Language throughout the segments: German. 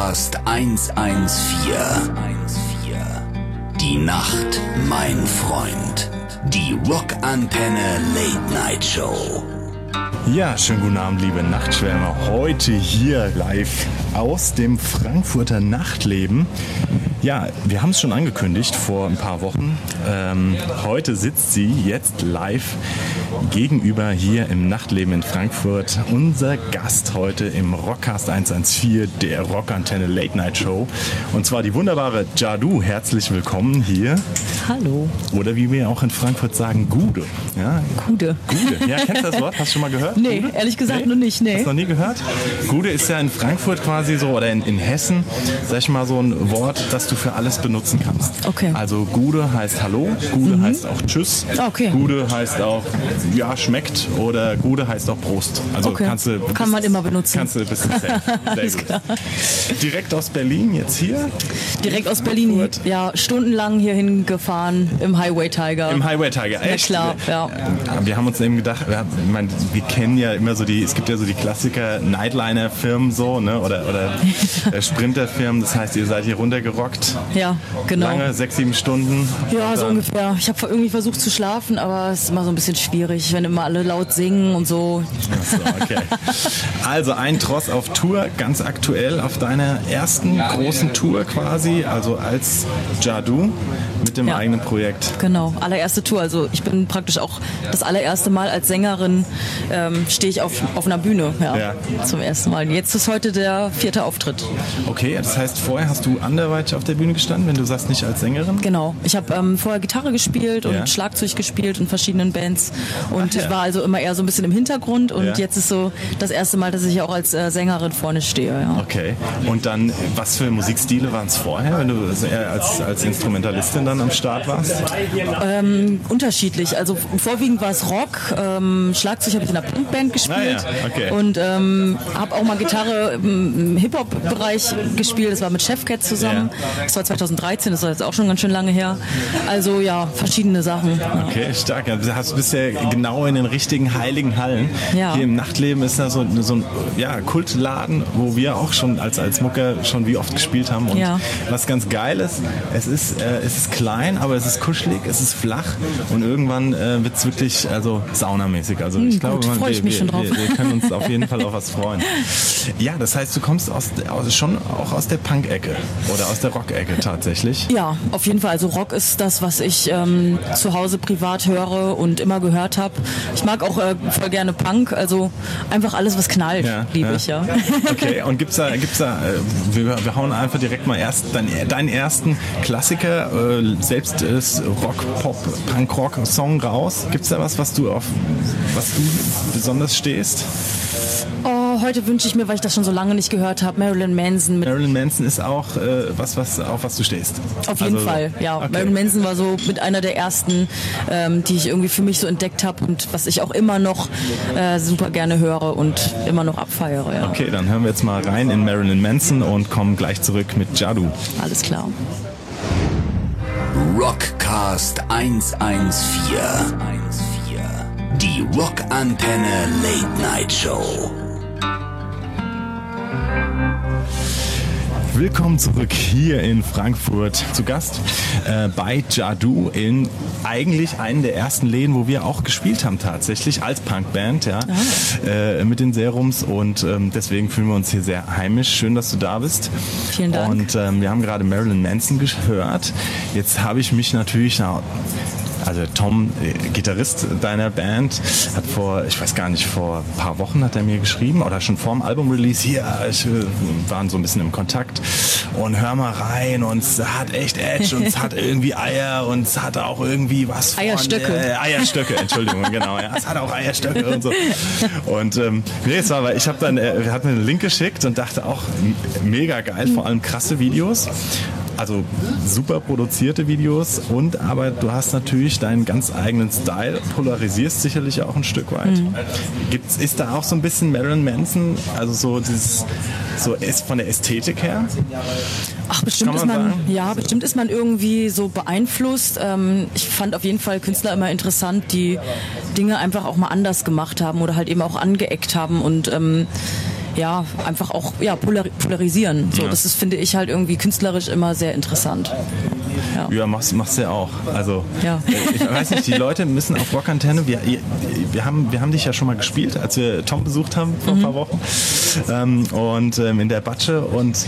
Rockcast 114. Die Nacht, mein Freund. Die Rockantenne Late Night Show. Ja, schönen guten Abend, liebe Nachtschwärmer. Heute hier live aus dem Frankfurter Nachtleben. Ja, wir haben es schon angekündigt vor ein paar Wochen. Heute sitzt sie jetzt live gegenüber hier im Nachtleben in Frankfurt. Unser Gast heute im Rockcast 114, der Rockantenne Late Night Show. Und zwar die wunderbare Jadu. Herzlich willkommen hier. Hallo. Oder wie wir auch in Frankfurt sagen, Gude. Ja, Gude. Gude. Ja, kennst du das Wort? Hast du schon mal gehört? Nee, Gude? ehrlich gesagt noch nicht. Nee. Hast du noch nie gehört? Gude ist ja in Frankfurt quasi so, oder in Hessen, sag ich mal, so ein Wort, das du für alles benutzen kannst. Okay. Also Gude heißt Hallo, Gude heißt auch Tschüss, Okay. Gude heißt auch ja, schmeckt, oder Gude heißt auch Prost. Also Okay. Kann man immer benutzen. Kannst du ein bisschen safe. Sehr Alles gut. klar. Direkt aus Berlin jetzt hier? Direkt aus Berlin, Frankfurt. ja, stundenlang hierhin gefahren im Highway Tiger. Im Highway Tiger, Na echt? klar, ja. Wir haben uns eben gedacht, ich meine, wir kennen ja immer so es gibt ja so die Klassiker Nightliner-Firmen so, ne? Oder Sprinter-Firmen, das heißt, ihr seid hier runtergerockt. Ja, genau. Lange, 6-7 Stunden. Ja, so Dann- ungefähr. Ich habe irgendwie versucht zu schlafen, aber es ist immer so ein bisschen schwierig, wenn immer alle laut singen und so. Ach so, okay. Also ein Tross auf Tour, ganz aktuell auf deiner ersten großen Tour quasi, also als Jadu mit dem Ja. eigenen Projekt. Genau, allererste Tour. Also ich bin praktisch auch das allererste Mal als Sängerin stehe ich auf einer Bühne, Ja. zum ersten Mal. Jetzt ist heute der 4. Auftritt. Okay, das heißt, vorher hast du anderweitig auf der Bühne gestanden, wenn du sagst, nicht als Sängerin? Genau. Ich habe vorher Gitarre gespielt und Ja. Schlagzeug gespielt in verschiedenen Bands und Ach ja. ich war also immer eher so ein bisschen im Hintergrund und Ja. jetzt ist so das erste Mal, dass ich auch als Sängerin vorne stehe. Ja. Okay. Und dann, was für Musikstile waren es vorher, wenn du eher als Instrumentalistin dann am Start warst? Unterschiedlich. Also vorwiegend war es Rock. Schlagzeug habe ich in einer Punkband gespielt Ah ja, okay. und habe auch mal Gitarre im Hip-Hop-Bereich gespielt. Das war mit Chefcat zusammen. Ja. Das war 2013, das ist jetzt auch schon ganz schön lange her. Also ja, verschiedene Sachen. Ja. Okay, stark. Ja, du bist ja genau in den richtigen heiligen Hallen. Ja. Hier im Nachtleben ist da so ein ja, Kultladen, wo wir auch schon als Mucker schon wie oft gespielt haben. Und Ja. was ganz geil ist, es ist klein, aber es ist kuschelig, es ist flach und irgendwann wird es wirklich saunamäßig. Also ich glaube, freu ich mich schon drauf. wir können uns auf jeden Fall auf was freuen. Ja, das heißt, du kommst schon auch aus der Punk-Ecke oder aus der Rock-Ecke tatsächlich. Ja, auf jeden Fall. Also Rock ist das, was ich zu Hause privat höre und immer gehört habe. Ich mag auch voll gerne Punk, also einfach alles, was knallt, liebe ich, ja. Okay, und gibt's da wir hauen einfach direkt mal erst deinen ersten Klassiker, selbst ist Rock, Pop, Punk-Rock-Song raus. Gibt's da was du besonders stehst? Oh, heute wünsche ich mir, weil ich das schon so lange nicht gehört habe, Marilyn Manson mit. Marilyn Manson ist auch auf was du stehst. Auf jeden Fall, ja. Okay. Marilyn Manson war so mit einer der ersten, die ich irgendwie für mich so entdeckt habe und was ich auch immer noch super gerne höre und immer noch abfeiere. Ja. Okay, dann hören wir jetzt mal rein in Marilyn Manson und kommen gleich zurück mit Jadu. Alles klar. Rockcast 114. Die Rockantenne Late Night Show. Willkommen zurück hier in Frankfurt zu Gast bei Jadu in eigentlich einen der ersten Läden, wo wir auch gespielt haben tatsächlich als Punkband, ja, mit den Serums und deswegen fühlen wir uns hier sehr heimisch. Schön, dass du da bist. Vielen Dank. Und wir haben gerade Marilyn Manson gehört. Jetzt habe ich mich natürlich also Tom, Gitarrist deiner Band, hat vor ein paar Wochen hat er mir geschrieben oder schon vor dem Album-Release, hier, waren so ein bisschen im Kontakt und hör mal rein und es hat echt Edge und es hat irgendwie Eier und es hat auch irgendwie was von... Eierstöcke. Eierstöcke, Entschuldigung, genau. Ja, es hat auch Eierstöcke und so. Und es war, weil er hat mir einen Link geschickt und dachte auch, mega geil, vor allem krasse Videos. Also super produzierte Videos aber du hast natürlich deinen ganz eigenen Style, polarisierst sicherlich auch ein Stück weit. Ist da auch so ein bisschen Marilyn Manson, also so dieses, so ist von der Ästhetik her? Ach, bestimmt ist man irgendwie so beeinflusst. Ich fand auf jeden Fall Künstler immer interessant, die Dinge einfach auch mal anders gemacht haben oder halt eben auch angeeckt haben und einfach auch polarisieren. So, das ist, finde ich, halt irgendwie künstlerisch immer sehr interessant. Ja, machst du ja auch. Also, ja. Ich weiß nicht, die Leute müssen auf Rockantenne, wir haben dich ja schon mal gespielt, als wir Tom besucht haben vor ein paar Wochen und in der Batsche und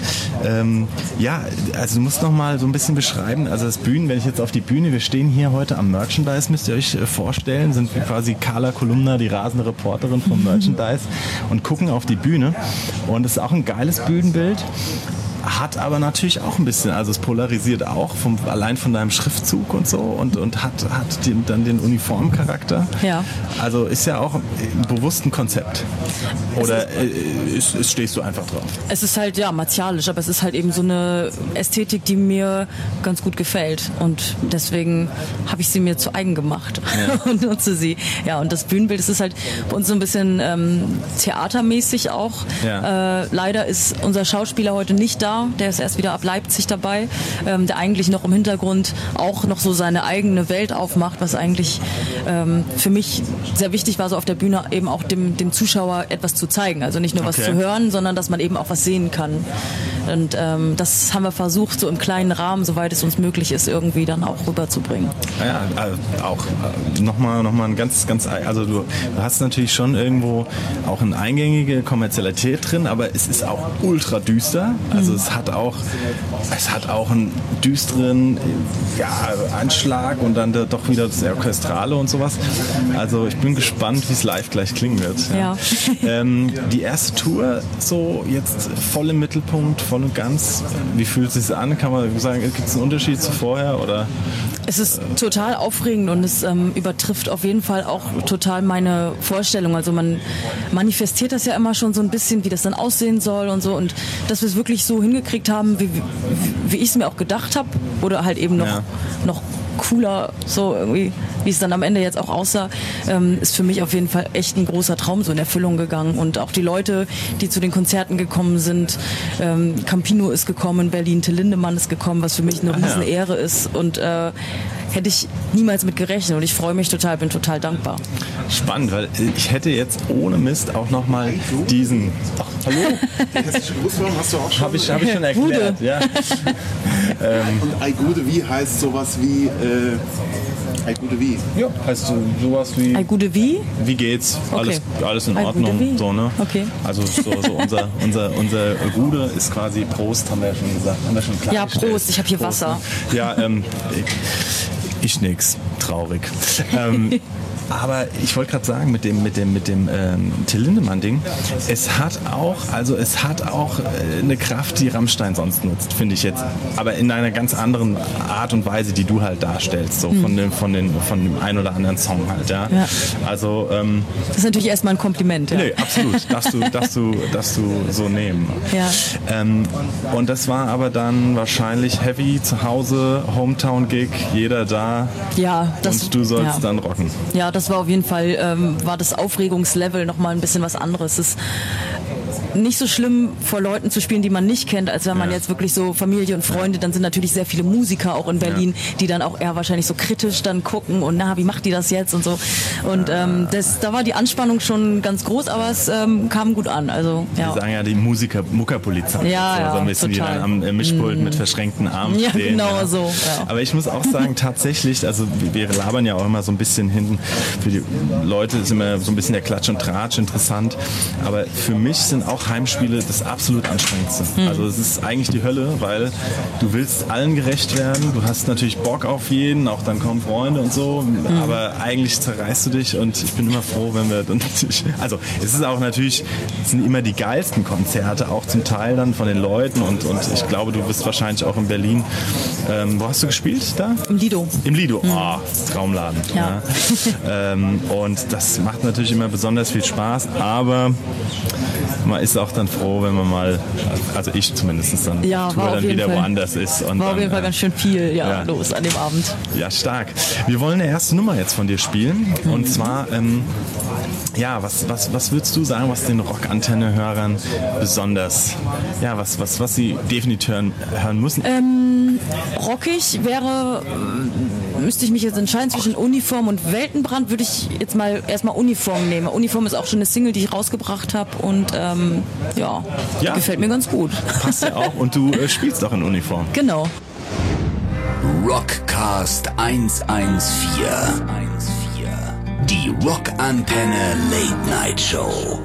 also du musst noch mal so ein bisschen beschreiben, also das wenn ich jetzt auf die Bühne, wir stehen hier heute am Merchandise, müsst ihr euch vorstellen, sind wir quasi Carla Kolumna, die rasende Reporterin vom Merchandise und gucken auf die Bühne und es ist auch ein geiles Bühnenbild. Hat aber natürlich auch ein bisschen, also es polarisiert auch allein von deinem Schriftzug und so und hat dann den Uniformcharakter. Ja. Also ist ja auch bewusst ein Konzept. Oder stehst du einfach drauf? Es ist halt, martialisch, aber es ist halt eben so eine Ästhetik, die mir ganz gut gefällt und deswegen habe ich sie mir zu eigen gemacht und nutze sie. Ja, und das Bühnenbild, das ist halt bei uns so ein bisschen theatermäßig auch. Ja. Leider ist unser Schauspieler heute nicht da. Der ist erst wieder ab Leipzig dabei, der eigentlich noch im Hintergrund auch noch so seine eigene Welt aufmacht, was eigentlich für mich sehr wichtig war, so auf der Bühne eben auch dem Zuschauer etwas zu zeigen. Also nicht nur was zu hören, sondern dass man eben auch was sehen kann. Und das haben wir versucht, so im kleinen Rahmen, soweit es uns möglich ist, irgendwie dann auch rüberzubringen. Ja, auch nochmal ein ganz, also du hast natürlich schon irgendwo auch eine eingängige Kommerzialität drin, aber es ist auch ultra düster. Also es hat auch einen düsteren Anschlag und dann doch wieder das Orchestrale und sowas. Also ich bin gespannt, wie es live gleich klingen wird. Ja. Die erste Tour so jetzt voll im Mittelpunkt, voll und ganz. Wie fühlt es sich an? Kann man sagen, gibt es einen Unterschied zu vorher? Oder? Es ist total aufregend und es übertrifft auf jeden Fall auch total meine Vorstellung. Also man manifestiert das ja immer schon so ein bisschen, wie das dann aussehen soll und so. Und dass wir es wirklich so hingekriegt haben, wie ich es mir auch gedacht habe oder halt eben noch cooler, so irgendwie, wie es dann am Ende jetzt auch aussah, ist für mich auf jeden Fall echt ein großer Traum so in Erfüllung gegangen. Und auch die Leute, die zu den Konzerten gekommen sind, Campino ist gekommen, Berlin, Till Lindemann ist gekommen, was für mich eine riesen Ehre ist und hätte ich niemals mit gerechnet und ich freue mich total, bin total dankbar. Spannend, weil ich hätte jetzt ohne Mist auch nochmal diesen... Ach, hallo? Die hessische Grußform hast du auch schon? Habe ich schon erklärt, ja. Und Ei Gude Wie heißt sowas wie... Ei Gude Wie? Ja, heißt sowas wie... Ei Gude Wie? Wie geht's? Okay. Alles in Ordnung. So, ne? Okay. Also so unser Gude ist quasi Prost, haben wir ja schon gesagt. Haben wir schon ja, Prost, ich habe hier Prost, Wasser. Ne? Ja, ich nix. Traurig. Aber ich wollte gerade sagen, mit dem Till Lindemann-Ding, es hat auch eine Kraft, die Rammstein sonst nutzt, finde ich jetzt. Aber in einer ganz anderen Art und Weise, die du halt darstellst, so von dem ein oder anderen Song halt, ja. Also das ist natürlich erstmal ein Kompliment, ja. Nee, absolut. Darfst du so nehmen. Ja. Und das war aber dann wahrscheinlich heavy zu Hause, Hometown-Gig, jeder da. Ja, und du sollst dann rocken. Ja, das war auf jeden Fall, war das Aufregungslevel nochmal ein bisschen was anderes. Es ist nicht so schlimm, vor Leuten zu spielen, die man nicht kennt, als wenn man jetzt wirklich so Familie und Freunde, dann sind natürlich sehr viele Musiker auch in Berlin, die dann auch eher wahrscheinlich so kritisch dann gucken und wie macht die das jetzt und so. Und da war die Anspannung schon ganz groß, aber es kam gut an. Also, ja. Die sagen ja die Muckerpolizei. Ja, so ein bisschen, total. Die dann am Mischpult mit verschränkten Armen stehen. Genau so. Ja. Aber ich muss auch sagen, tatsächlich, also wir labern ja auch immer so ein bisschen hinten, für die Leute ist immer so ein bisschen der Klatsch und Tratsch interessant, aber für mich sind auch Heimspiele das absolut anstrengendste. Also es ist eigentlich die Hölle, weil du willst allen gerecht werden, du hast natürlich Bock auf jeden, auch dann kommen Freunde und so, aber eigentlich zerreißt du dich und ich bin immer froh, wenn wir dann natürlich, also es ist auch natürlich, es sind immer die geilsten Konzerte, auch zum Teil dann von den Leuten und ich glaube, du bist wahrscheinlich auch in Berlin. Wo hast du gespielt da? Im Lido. Im Lido, Traumladen. Ja. Und das macht natürlich immer besonders viel Spaß, aber man ist auch dann froh, wenn man mal, also ich zumindest dann, Tour dann wieder woanders ist. Und war auf jeden Fall ganz schön viel los an dem Abend. Ja, stark. Wir wollen eine erste Nummer jetzt von dir spielen und zwar, was würdest du sagen, was den Rockantenne-Hörern besonders, was sie definitiv hören müssen? Rockig wäre, müsste ich mich jetzt entscheiden zwischen Uniform und Weltenbrand, würde ich jetzt mal erstmal Uniform nehmen. Uniform ist auch schon eine Single, die ich rausgebracht habe und ja, gefällt mir ganz gut. Passt ja auch und du spielst auch in Uniform. Genau. Rockcast 114. Die Rockantenne Late Night Show.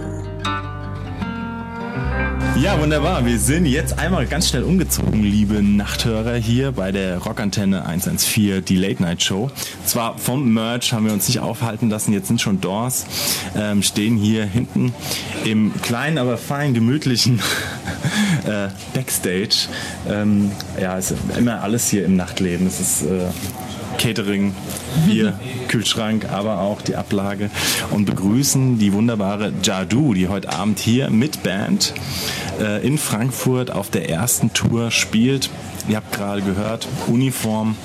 Ja, wunderbar. Wir sind jetzt einmal ganz schnell umgezogen, liebe Nachthörer, hier bei der Rockantenne 114, die Late Night Show. Zwar vom Merch haben wir uns nicht aufhalten lassen, jetzt sind schon Doors, stehen hier hinten im kleinen, aber fein gemütlichen Backstage. Ja, es ist immer alles hier im Nachtleben. Es ist Catering, Bier, Kühlschrank, aber auch die Ablage und begrüßen die wunderbare Jadu, die heute Abend hier mit Band in Frankfurt auf der ersten Tour spielt. Ihr habt gerade gehört, Uniform.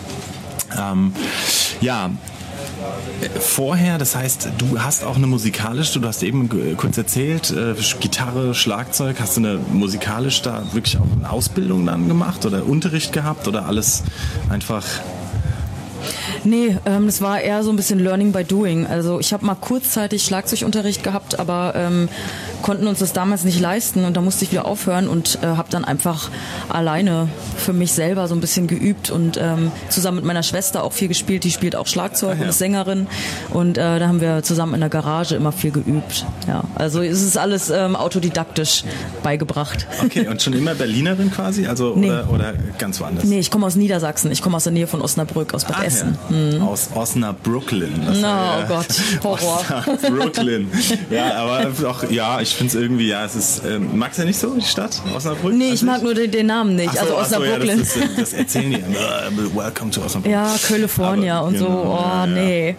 Ja, vorher, das heißt, du hast auch eine musikalische, du hast eben kurz erzählt, Gitarre, Schlagzeug, hast du eine musikalisch da wirklich auch eine Ausbildung dann gemacht oder Unterricht gehabt oder alles einfach... Nee, das war eher so ein bisschen Learning by Doing. Also ich habe mal kurzzeitig Schlagzeugunterricht gehabt, aber konnten uns das damals nicht leisten und da musste ich wieder aufhören und habe dann einfach alleine für mich selber so ein bisschen geübt und zusammen mit meiner Schwester auch viel gespielt. Die spielt auch Schlagzeug und ist Sängerin und da haben wir zusammen in der Garage immer viel geübt. Ja, also es ist alles autodidaktisch beigebracht. Okay, und schon immer Berlinerin quasi? Also, nee. Oder ganz woanders? Nee, ich komme aus Niedersachsen. Ich komme aus der Nähe von Osnabrück, aus Bad Essen. Ja. Mhm. Aus Osnabrücklin. Oh Gott, Horror. Osnabrücklin. Ja, aber auch, ja, ich finde es irgendwie, ja, es ist, magst du ja nicht so, die Stadt, Osnabrück? Nee, ich mag nur den Namen nicht, so, also Osnabrücklin. Ja, das erzählen die. Welcome to Osnabrück. Ja, California und genau, so, oh nee.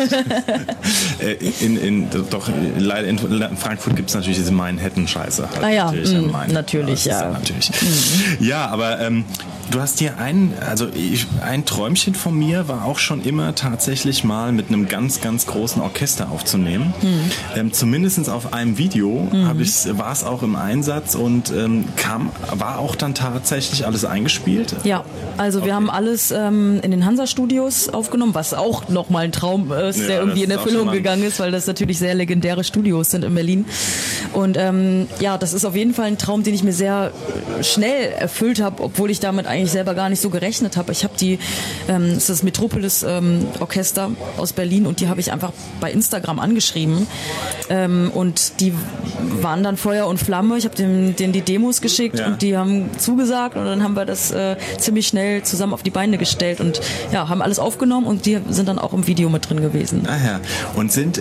Doch, leider in Frankfurt gibt es natürlich diese Manhattan-Scheiße. Halt, ja, natürlich, ja. Natürlich. Ja, aber du hast hier ein Träumchen von mir war auch schon immer tatsächlich mal mit einem ganz, ganz großen Orchester aufzunehmen. Zumindest auf einem Video war es auch im Einsatz und war auch dann tatsächlich alles eingespielt? Ja, also wir haben alles in den Hansa-Studios aufgenommen, was auch nochmal ein Traum ist, der irgendwie in Erfüllung gegangen ist, weil das natürlich sehr legendäre Studios sind in Berlin. Und ja, das ist auf jeden Fall ein Traum, den ich mir sehr schnell erfüllt habe, obwohl ich damit eigentlich selber gar nicht so gerechnet habe. Ich habe das ist das Metropolis Orchester aus Berlin und die habe ich einfach bei Instagram angeschrieben und die waren dann Feuer und Flamme. Ich habe denen die Demos geschickt und die haben zugesagt und dann haben wir das ziemlich schnell zusammen auf die Beine gestellt und ja, haben alles aufgenommen und die sind dann auch im Video mit drin gewesen. Ah ja, und sind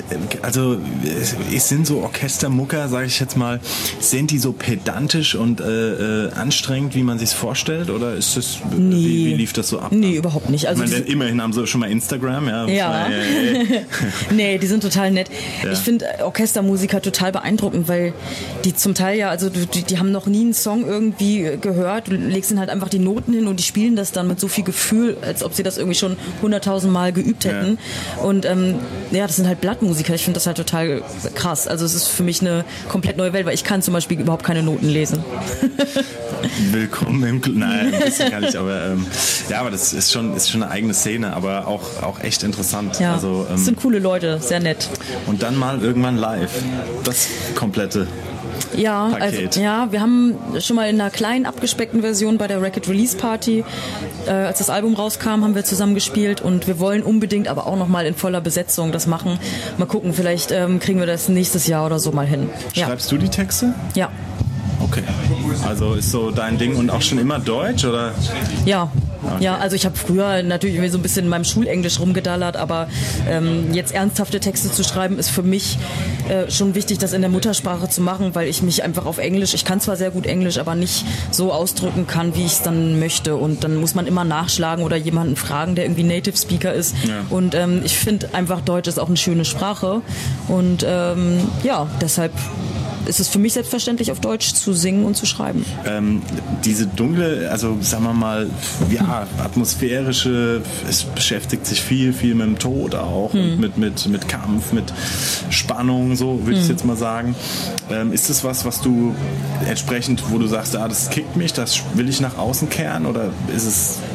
so Orchestermucker, sage ich jetzt mal, sind die so pedantisch und anstrengend, wie man sich vorstellt oder ist das, wie lief das so ab? Nee, überhaupt nicht. Also immerhin haben sie schon mal Instagram, ja. Ja. Nee, die sind total nett. Ja. Ich finde Orchestermusiker total beeindruckend, weil die zum Teil ja, also die haben noch nie einen Song irgendwie gehört. Du legst ihnen halt einfach die Noten hin und die spielen das dann mit so viel Gefühl, als ob sie das irgendwie schon 100.000 Mal geübt hätten. Ja. Und ja, das sind halt Blattmusiker. Ich finde das halt total krass. Also es ist für mich eine komplett neue Welt, weil ich kann zum Beispiel überhaupt keine Noten lesen. Willkommen im Club. Nein, ein bisschen kann ich, aber ja, aber das ist schon eine eigene Szene, aber auch echt interessant. Ja, also, das sind coole Leute, sehr nett. Und dann mal irgendwann live. Das komplette Paket. Also, wir haben schon mal in einer kleinen abgespeckten Version bei der Record Release Party, als das Album rauskam, haben wir zusammen gespielt und wir wollen unbedingt aber auch noch mal in voller Besetzung das machen. Mal gucken, vielleicht kriegen wir das nächstes Jahr oder so mal hin. Schreibst du die Texte? Ja. Okay. Also ist so dein Ding und auch schon immer Deutsch, oder? Ja. Okay. Ja, also ich habe früher natürlich so ein bisschen in meinem Schulenglisch rumgedallert, aber jetzt ernsthafte Texte zu schreiben, ist für mich schon wichtig, das in der Muttersprache zu machen, weil ich mich einfach auf Englisch, ich kann zwar sehr gut Englisch, aber nicht so ausdrücken kann, wie ich es dann möchte. Und dann muss man immer nachschlagen oder jemanden fragen, der irgendwie Native Speaker ist. Ja. Und ich finde einfach, Deutsch ist auch eine schöne Sprache. Und ja, deshalb ist es für mich selbstverständlich, auf Deutsch zu singen und zu schreiben. Diese dunkle, also sagen wir mal, ja, atmosphärische, es beschäftigt sich viel mit dem Tod auch und mit Kampf, mit Spannung, so würde ich jetzt mal sagen. Ist das was du entsprechend, wo du sagst, das kickt mich, das will ich nach außen kehren, oder ist es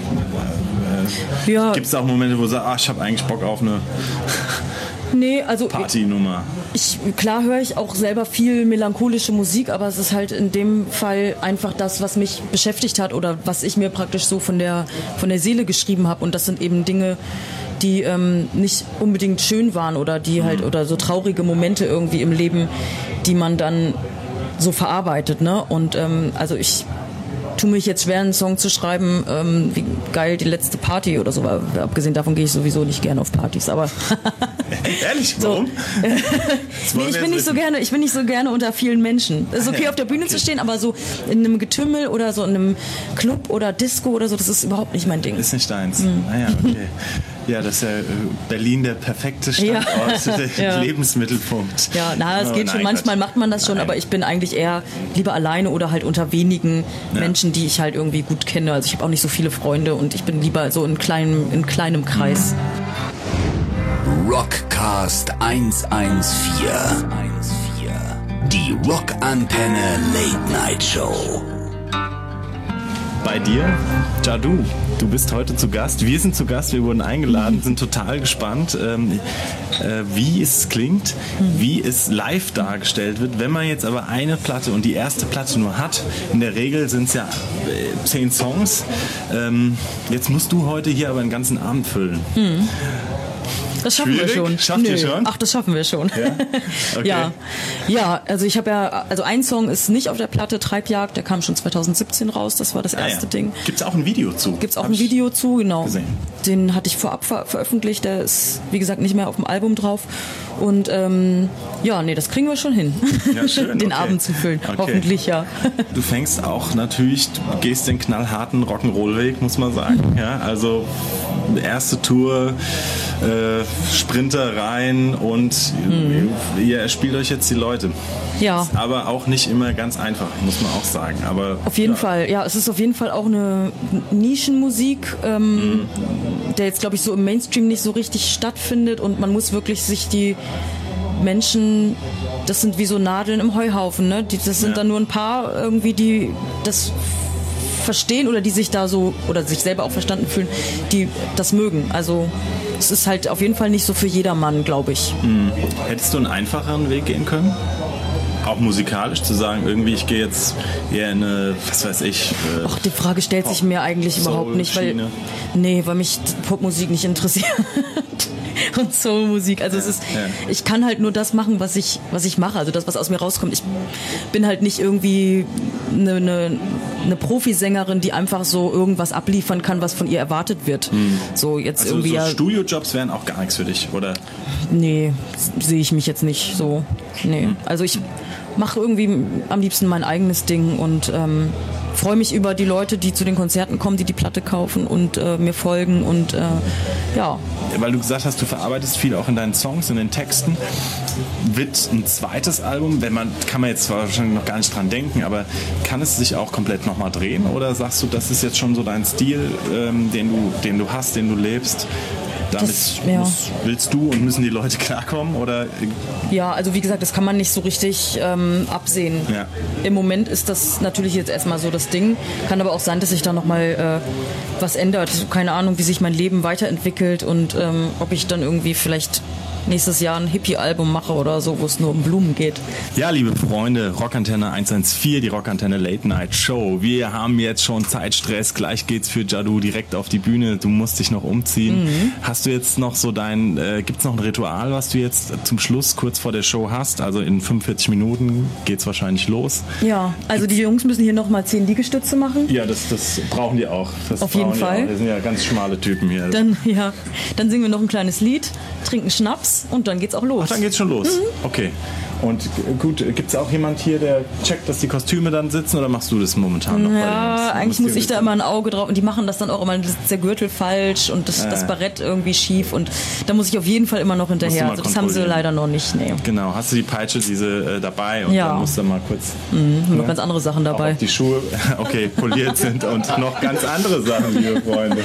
Ja. Gibt es auch Momente, wo du sagst, ich habe eigentlich Bock auf eine Nee, also Partynummer? Klar höre ich auch selber viel melancholische Musik, aber es ist halt in dem Fall einfach das, was mich beschäftigt hat oder was ich mir praktisch so von der Seele geschrieben habe. Und das sind eben Dinge, die nicht unbedingt schön waren oder die halt oder so traurige Momente irgendwie im Leben, die man dann so verarbeitet, ne? Und also ich tue mich jetzt schwer, einen Song zu schreiben, wie geil die letzte Party oder so. Aber abgesehen davon gehe ich sowieso nicht gerne auf Partys. Aber ehrlich, warum? Nee, ich bin nicht so gerne unter vielen Menschen. Es ist okay, auf der Bühne zu stehen, aber so in einem Getümmel oder so in einem Club oder Disco oder so, das ist überhaupt nicht mein Ding. Ist nicht deins. Naja, okay. Ja, das ist ja Berlin der perfekte Standort, der Lebensmittelpunkt. Ja, das geht schon. Manchmal macht man das schon, aber ich bin eigentlich eher lieber alleine oder halt unter wenigen Menschen, die ich halt irgendwie gut kenne. Also ich habe auch nicht so viele Freunde und ich bin lieber so in kleinem Kreis. Rockcast 114. Die Rockantenne Late Night Show. Bei dir, Jadou, du bist heute zu Gast. Wir sind zu Gast, wir wurden eingeladen, sind total gespannt, wie es klingt, wie es live dargestellt wird. Wenn man jetzt aber eine Platte und die erste Platte nur hat, in der Regel sind es ja 10 Songs. Jetzt musst du heute hier aber einen ganzen Abend füllen. Das schaffen wir schon. Schafft ihr schon? Ach, das schaffen wir schon. Ja, okay. Ja, also ich habe also ein Song ist nicht auf der Platte, Treibjagd, der kam schon 2017 raus, das war das erste Ding. Gibt's auch ein Video zu? Gibt's auch ein Video zu, genau. Gesehen. Den hatte ich vorab veröffentlicht, der ist, wie gesagt, nicht mehr auf dem Album drauf. Und das kriegen wir schon hin, ja, schön, den Abend zu füllen. Okay. Hoffentlich, ja. Du fängst auch natürlich, du gehst den knallharten Rock'n'Roll-Weg, muss man sagen. Ja, also erste Tour, Sprinter rein und ihr spielt euch jetzt die Leute. Ja. Ist aber auch nicht immer ganz einfach, muss man auch sagen. Aber auf jeden Fall, ja, es ist auf jeden Fall auch eine Nischenmusik, der jetzt, glaube ich, so im Mainstream nicht so richtig stattfindet und man muss wirklich sich die Menschen, das sind wie so Nadeln im Heuhaufen, ne? Das sind dann nur ein paar irgendwie, die das verstehen oder die sich da so oder sich selber auch verstanden fühlen, die das mögen. Also es ist halt auf jeden Fall nicht so für jedermann, glaube ich. Hättest du einen einfacheren Weg gehen können? Auch musikalisch zu sagen, irgendwie ich gehe jetzt eher in eine, was weiß ich. Ach, die Frage stellt sich mir eigentlich überhaupt nicht, weil mich Popmusik nicht interessiert. Und Soulmusik. Also ich kann halt nur das machen, was ich mache, also das, was aus mir rauskommt. Ich bin halt nicht irgendwie eine Profisängerin, die einfach so irgendwas abliefern kann, was von ihr erwartet wird. So jetzt also irgendwie so Studiojobs wären auch gar nichts für dich, oder? Nee, sehe ich mich jetzt nicht so. Nee. Also ich mache irgendwie am liebsten mein eigenes Ding und freue mich über die Leute, die zu den Konzerten kommen, die die Platte kaufen und mir folgen und Weil du gesagt hast, du verarbeitest viel auch in deinen Songs, in den Texten. Wird ein zweites Album, kann man jetzt zwar wahrscheinlich noch gar nicht dran denken, aber kann es sich auch komplett nochmal drehen? Oder sagst du, das ist jetzt schon so dein Stil, den du hast, den du lebst? Damit willst du und müssen die Leute klarkommen? Oder? Ja, also wie gesagt, das kann man nicht so richtig absehen. Ja. Im Moment ist das natürlich jetzt erstmal so das Ding. Kann aber auch sein, dass sich da nochmal was ändert. Keine Ahnung, wie sich mein Leben weiterentwickelt und ob ich dann irgendwie vielleicht nächstes Jahr ein Hippie-Album mache oder so, wo es nur um Blumen geht. Ja, liebe Freunde, Rockantenne 114, die Rockantenne Late Night Show. Wir haben jetzt schon Zeitstress. Gleich geht's für Jadou direkt auf die Bühne. Du musst dich noch umziehen. Hast du jetzt noch so gibt's noch ein Ritual, was du jetzt zum Schluss kurz vor der Show hast? Also in 45 Minuten geht's wahrscheinlich los. Ja, also die Jungs müssen hier nochmal 10 Liegestütze machen. Ja, das brauchen die auch. Das auf jeden Fall. Wir sind ja ganz schmale Typen hier. Dann singen wir noch ein kleines Lied, trinken Schnaps und dann geht's auch los. Ach, dann geht's schon los. Okay. Und gut, gibt es auch jemand hier, der checkt, dass die Kostüme dann sitzen oder machst du das momentan noch? Ja, eigentlich muss ich da immer ein Auge drauf und die machen das dann auch immer, der Gürtel falsch und das Barett irgendwie schief und da muss ich auf jeden Fall immer noch hinterher. Also das haben sie leider noch nicht. Nee. Genau, hast du die Peitsche dabei und dann musst du mal kurz noch ganz andere Sachen dabei. Auch die Schuhe, poliert sind und noch ganz andere Sachen, liebe Freunde.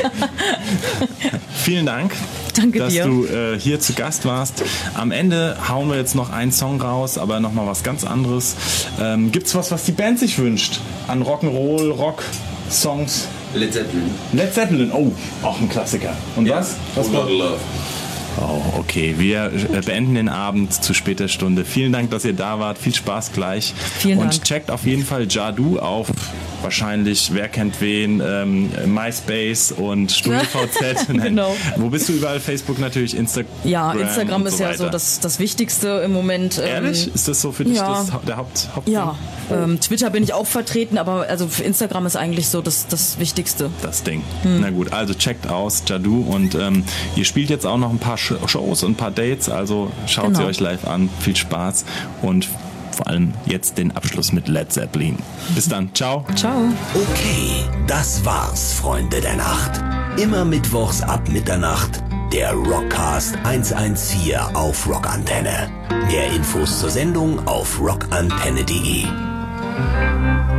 Vielen Dank. Danke dass dir. Du hier zu Gast warst. Am Ende hauen wir jetzt noch einen Song raus, aber nochmal was ganz anderes. Gibt's was die Band sich wünscht? An Rock'n'Roll, Rock-Songs? Led Zeppelin. Led Zeppelin, oh, auch ein Klassiker. Und was? Was war Love? Oh, okay. Wir beenden den Abend zu später Stunde. Vielen Dank, dass ihr da wart. Viel Spaß gleich. Vielen Dank. Und checkt auf jeden Fall Jadoo auf wahrscheinlich, wer kennt wen, MySpace und StudioVZ. Genau. Wo bist du überall? Facebook natürlich, Instagram. Ja, Instagram und ist so ja so weiter. das Wichtigste im Moment. Ehrlich? Ist das so für dich ja. der Hauptding? Ja, Twitter bin ich auch vertreten, aber also für Instagram ist eigentlich so das Wichtigste. Das Ding. Na gut, also checkt aus Jadoo und ihr spielt jetzt auch noch ein paar Shows und ein paar Dates, also schaut sie euch live an. Viel Spaß und vor allem jetzt den Abschluss mit Led Zeppelin. Bis dann. Ciao. Ciao. Okay, das war's, Freunde der Nacht. Immer mittwochs ab Mitternacht der Rockcast 114 auf Rockantenne. Mehr Infos zur Sendung auf rockantenne.de.